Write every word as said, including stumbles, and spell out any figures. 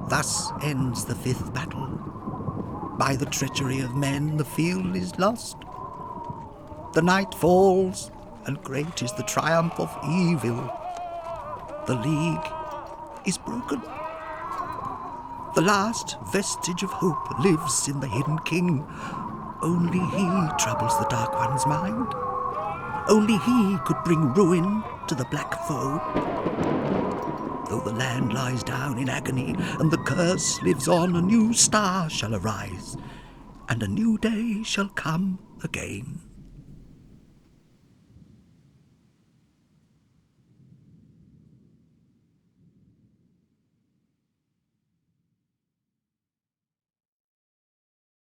Thus ends the fifth battle. By the treachery of men the field is lost. The night falls, and great is the triumph of evil. The league is broken. The last vestige of hope lives in the hidden king. Only he troubles the Dark One's mind. Only he could bring ruin to the black foe. Though the land lies down in agony and the curse lives on, a new star shall arise, and a new day shall come again.